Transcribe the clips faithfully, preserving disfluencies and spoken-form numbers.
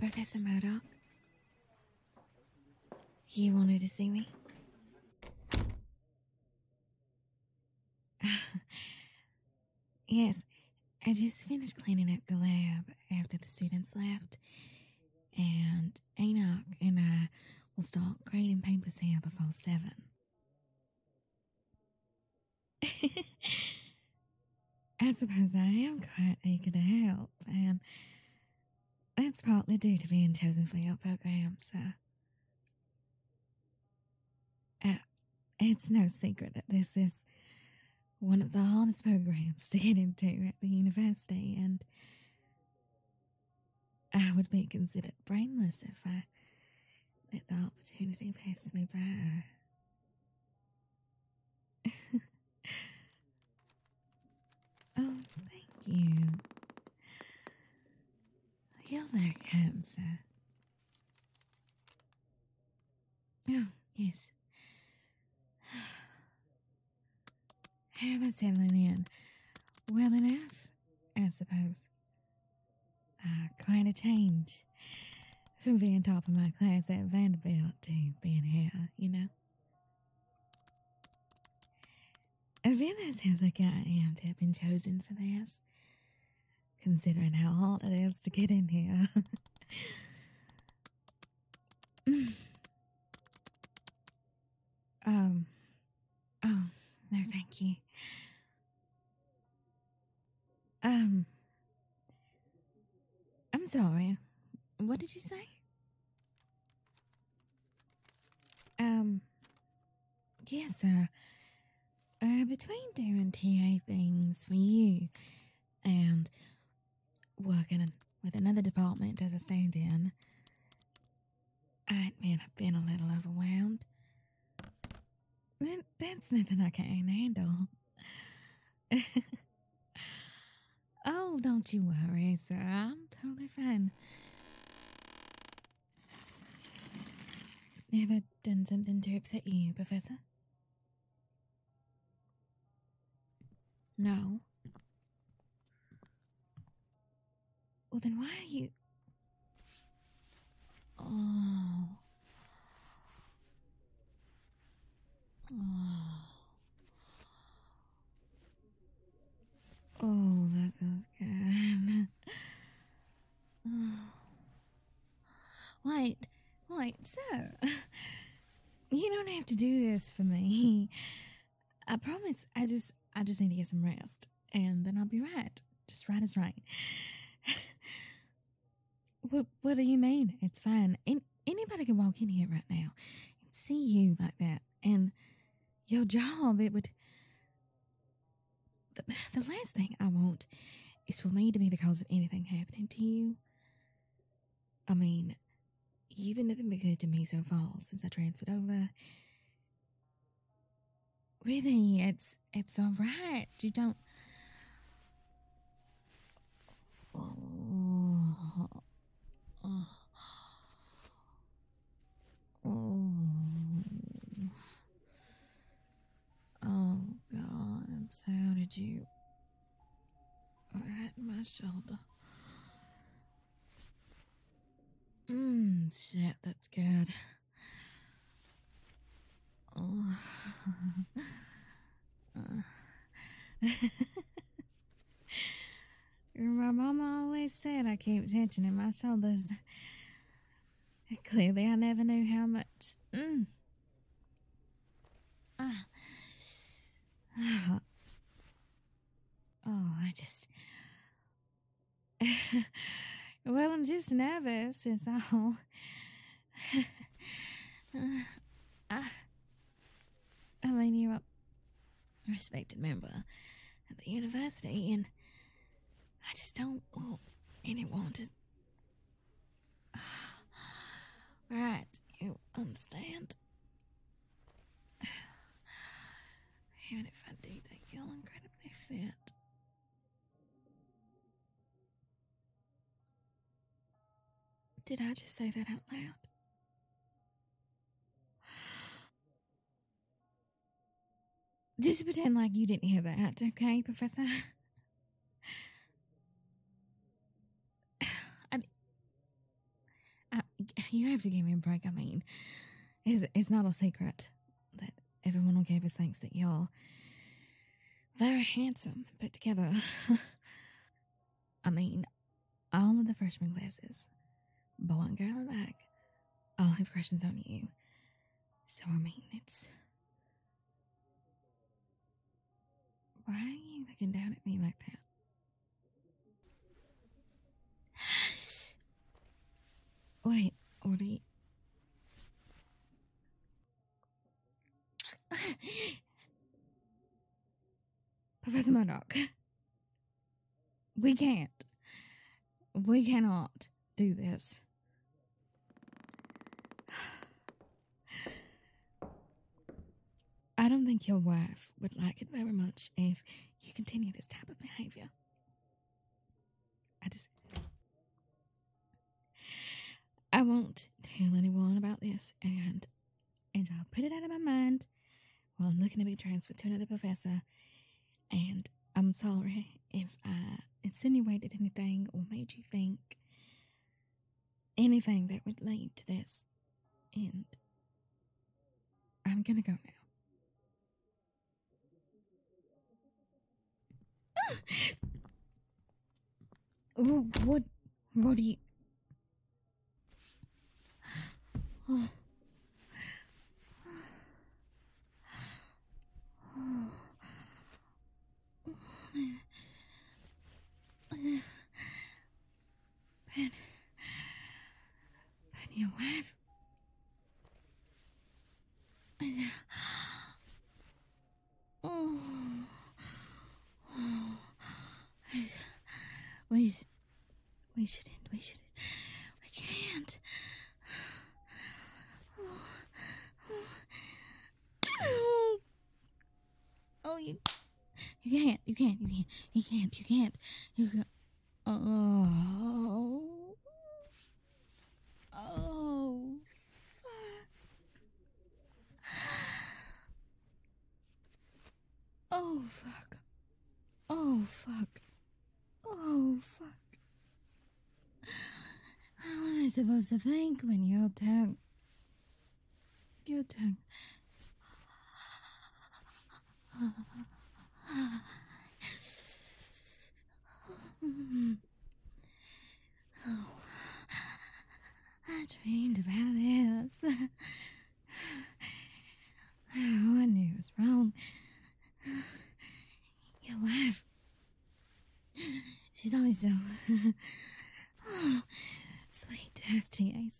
Professor Murdoch? You wanted to see me? Yes, I just finished cleaning up the lab after the students left, and Enoch and I will start grading papers here before seven. I suppose I am quite eager to help, and that's partly due to being chosen for your program, so... Uh, it's no secret that this is one of the hardest programs to get into at the university, and I would be considered brainless if I let the opportunity pass me by. Oh, thank you. You're very kind, sir. Oh, yes. How am I settling in? Well enough, I suppose. Uh, quite a change from being top of my class at Vanderbilt to being here, you know? I realize how lucky I am to have been chosen for this, considering how hard it is to get in here. um, oh, no thank you. Um, I'm sorry, what did you say? Um, yes, sir. Uh, between doing T A things for you and working with another department as a stand-in, I admit I've been a little overwhelmed. That, that's nothing I can't handle. Oh, don't you worry, sir. I'm totally fine. Ever done something to upset you, Professor? No. Well, then why are you... Oh. Oh. Oh, that feels good. Oh. Wait, wait, sir. You don't have to do this for me. I promise, I just, I just need to get some rest, and then I'll be right. Just right is right. What, what do you mean? It's fine. In, anybody can walk in here right now and see you like that. And your job, it would... The, the last thing I want is for me to be the cause of anything happening to you. I mean, you've been nothing but good to me so far since I transferred over. Really, it's, it's all right. You don't... Oh... Oh. Oh. Oh, God. So how did you... Right in my shoulder. Mmm, shit, that's good. Oh. uh. My mama always said I keep tension in my shoulders. Clearly, I never knew how much. Mm. Uh. Oh. Oh, I just... Well, I'm just nervous, is all. uh, I, I mean, you're a respected member at the university, and I just don't want anyone to... Right, you understand? Even if I do think you're incredibly fit. Did I just say that out loud? Just pretend like you didn't hear that, okay, Professor? I, you have to give me a break. I mean, it's, it's not a secret that everyone on campus thinks that y'all very handsome, put together. I mean, all of the freshman classes, boy and girl alike, all have questions on you. So, I mean, it's... Why are you looking down at me like that? Wait, what are you... Professor Murdoch, we can't. We cannot do this. I don't think your wife would like it very much if you continue this type of behavior. I just... I won't tell anyone about this, and, and I'll put it out of my mind while I'm looking to be transferred to another professor, and I'm sorry if I insinuated anything or made you think anything that would lead to this, and I'm gonna go now. Oh, what, what do you... Oh. Oh. Ben, Ben, your wife? Oh. Oh. We, we shouldn't, we shouldn't, we can't. Oh, you, you can't, you can't, you can't, you can't, you can't, you can't. Oh, oh, fuck. Oh, fuck. Oh, fuck. Oh, fuck. How am I supposed to think when your tongue... Your tongue... Oh, I dreamed about this. Oh, I knew it was wrong. Your wife... She's always so... Oh, sweet as T A's.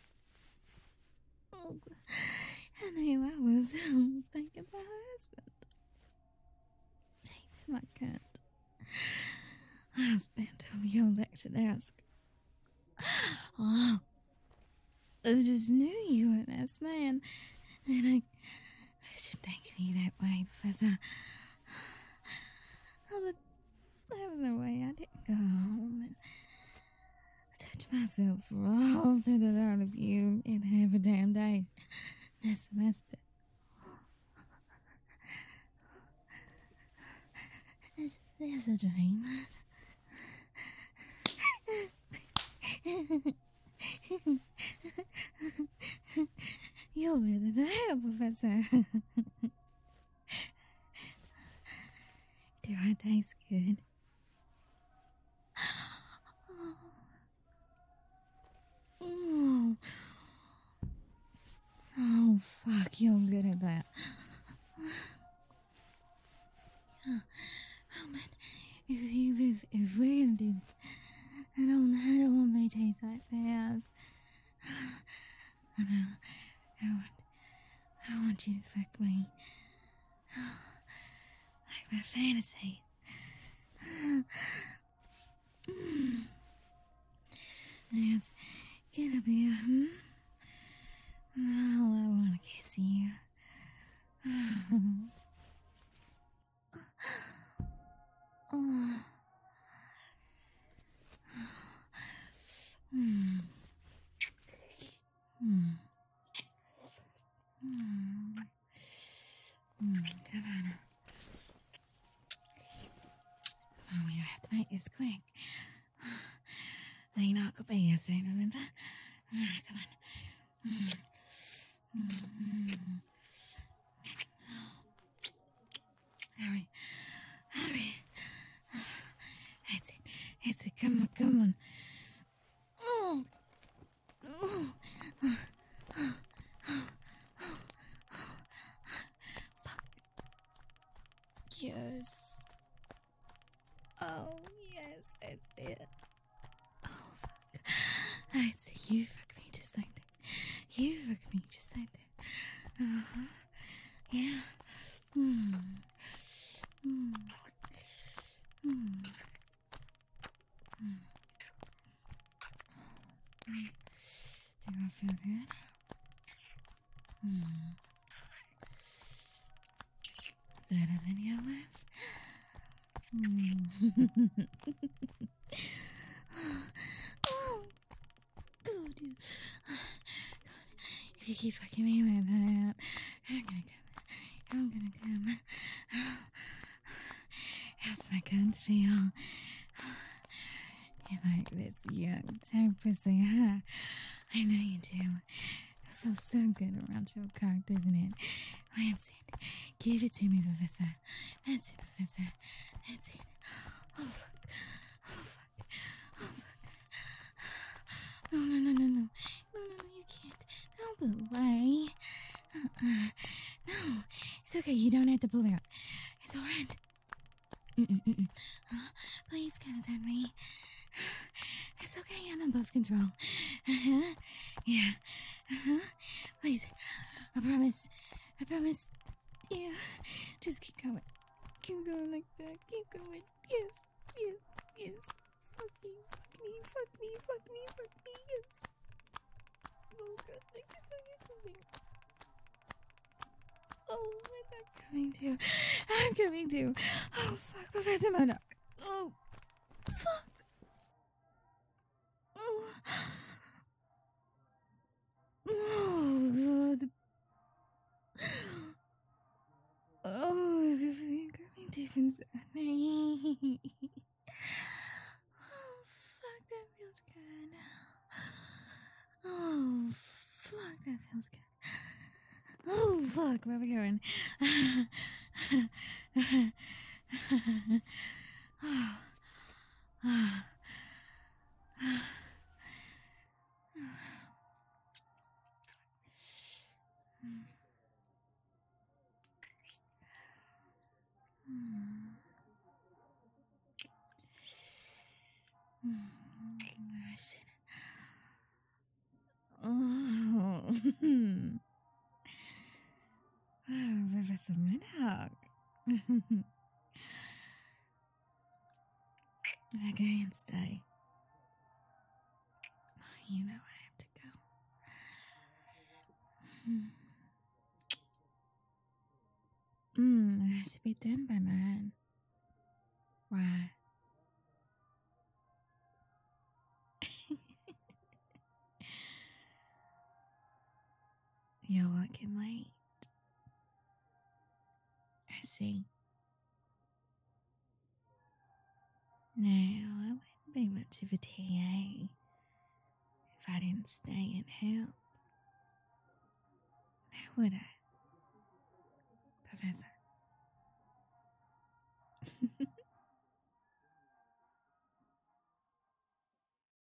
Oh, and here I was um, thinking of my husband. I can't. I was bent over your lecture desk. Oh, I just knew you were an S man, and I, I should think of you that way, Professor. Oh, but there was no way I didn't go home and touch myself all through the thought of you in half a damn day this semester. Is this a dream? You're really there, Professor. Do I taste good? Oh, oh fuck, you're good at that. Oh, man, if, you, if, if we're gonna do this, I don't, I don't want my taste like theirs. I know, I want, I want you to fuck me. Like my fantasies. Yes, get up here, hmm? Oh, I wanna kiss you. Oh. Mm. Mm. Mm. Mm. Come on. Oh, we don't have to make this quick. They not gonna be here soon, remember? Ah, come on. Hurry, hurry. That's it, that's it. Come on, come on. Oh, oh, oh, oh, oh, oh, oh. Fuck. Yes. Oh, yes, that's it. Oh, fuck. That's it. You fuck me just like that. You fuck me just like that. Uh-huh. Yeah. Hmm. Hmm. Hmm. Hmm. Think I feel good? Hmm. Better than your life? Hmm. Oh, oh, dude. If you keep fucking me like that, I'm gonna come. I'm gonna come. How's my cunt feel? You like this young tank pussy, huh? I know you do. It feels so good around your cock, doesn't it? That's it. Give it to me, Professor. That's it, Professor. That's it. Oh, fuck. Oh, fuck. Oh, fuck. No, no, no, no, no. No, no, no, you can't. Don't pull away. Uh-uh. No. It's okay. You don't have to pull out. It's all right. Mm-mm-mm. Uh, please contact me. It's okay, I'm above control. Uh-huh. Yeah. Uh-huh. Please. I promise. I promise. Yeah. Just keep going. Keep going like that. Keep going. Yes. Yes. Yes. Fuck me. Fuck me. Fuck me. Fuck me. Fuck me. Yes. Oh, God. Like this. Like this. Oh, I'm not coming to. I'm coming to. Oh, fuck. Professor Modoc. Oh, fuck. Oh, oh, God. Oh, the coming deep inside me. Oh, fuck. That feels good. Oh, fuck. That feels good. Oh, fuck. Where are we going? Oh. Oh, Professor Modoc. I can't stay. You know I have to go. Mm, I should be done by nine. Why? You're working late. I see. Now, I wouldn't be much of a T A if I didn't stay and help. Now would I, Professor?